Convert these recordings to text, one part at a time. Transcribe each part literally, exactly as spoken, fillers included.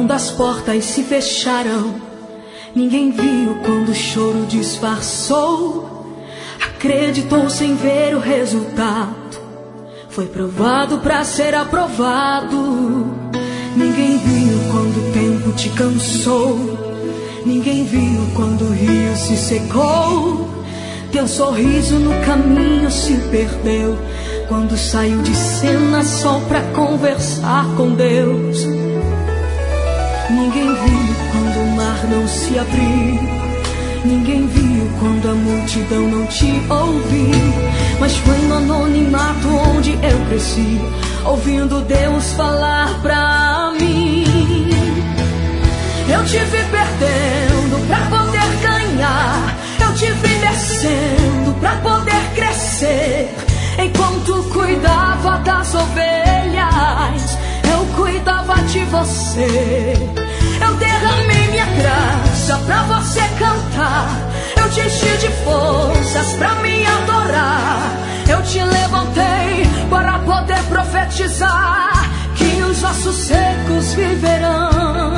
quando as portas se fecharam. Ninguém viu quando o choro disfarçou. Acreditou sem ver o resultado. Foi provado pra ser aprovado. Ninguém viu quando o tempo te cansou. Ninguém viu quando o rio se secou. Teu sorriso no caminho se perdeu quando saiu de cena só pra conversar com Deus. Ninguém viu quando o mar não se abriu. Ninguém viu quando a multidão não te ouviu. Mas foi no anonimato onde eu cresci, ouvindo Deus falar pra mim. Eu te vi perdendo pra poder ganhar. Eu te vi descendo pra poder crescer. Enquanto cuidava das ovelhas, eu cuidava de você. Eu derramei minha graça pra você cantar. Eu te enchi de forças pra me adorar. Eu te levantei para poder profetizar que os ossos secos viverão.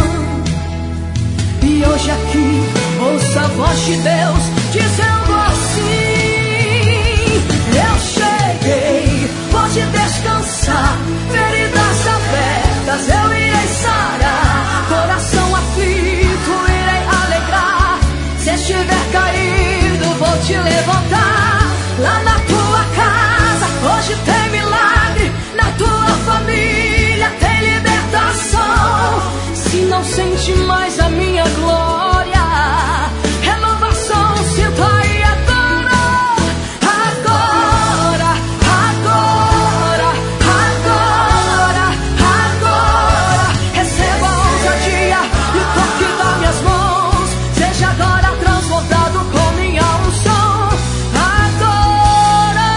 E hoje aqui ouça a voz de Deus dizendo assim: eu cheguei, pode descansar. Feridas abertas eu irei sarar. Coração aflito irei alegrar. Se estiver caído vou te levantar. Lá na tua casa hoje tem milagre. Na tua família tem libertação. Se não sente mais a minha glória, renovação sinta aí agora. Agora, agora, agora, agora. Receba a ousadia e o toque das minhas mãos. Seja agora transbordado com minha unção. Agora.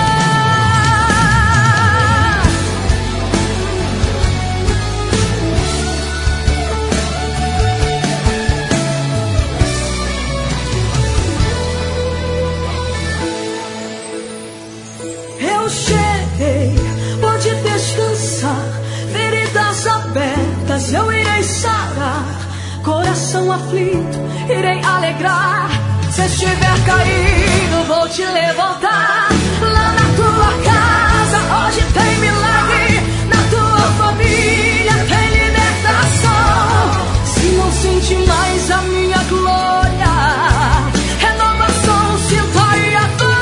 Eu cheguei, pode descansar. Feridas abertas eu irei sarar. Coração aflito irei alegrar. Se estiver caído vou te levantar. Lá na tua casa hoje tem milagre. Na tua família tem libertação. Se não sente mais a minha glória, renovação sinta aí agora.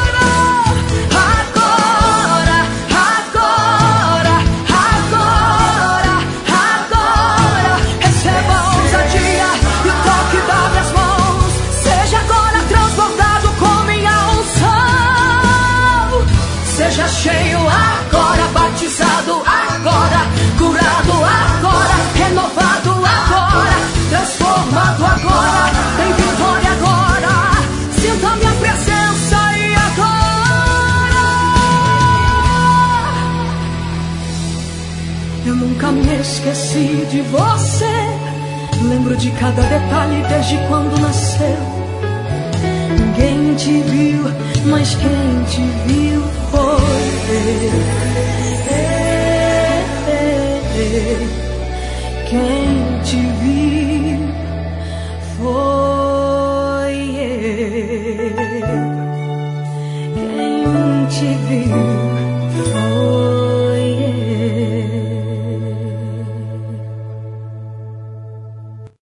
Agora, agora, agora, agora. Receba a ousadia e o toque das minhas mãos. Seja agora transbordado com minha unção. Seja cheio agora, batizado agora, curado agora, renovado agora, transformado agora, tem vitória agora. Sinta a minha presença e agora. Eu nunca me esqueci de você. Lembro de cada detalhe desde quando nasceu. Ninguém te viu, mas quem te viu foi eu. Quem te viu foi